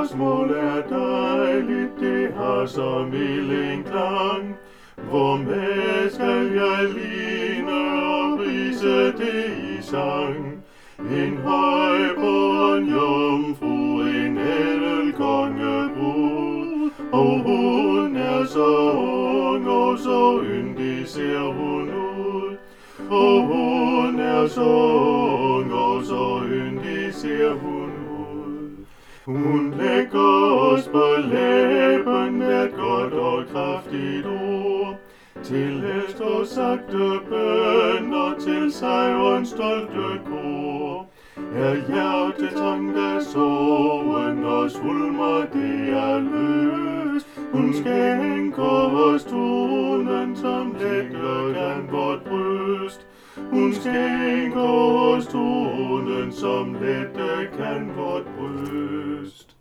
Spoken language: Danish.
mål er dejligt, det har så mild en klang. Hvormed skal jeg ligne og prise det i sang? En højbåren jomfru, en ædel kongebrud, og hun er så ung og så yndig ser hun ud. Og hun er så ung og så yndig ser hun ud. Hun lægger os på læben med et godt og kraftigt ord, til hest og sagte bønner, til sejrens stolte kor. Er hjertetang af sorgen og svulmer, det er løst. Hun skænker os tonen, som lægger kan vort bryst. Hun skænker os tonen, som lette kan vort bryst.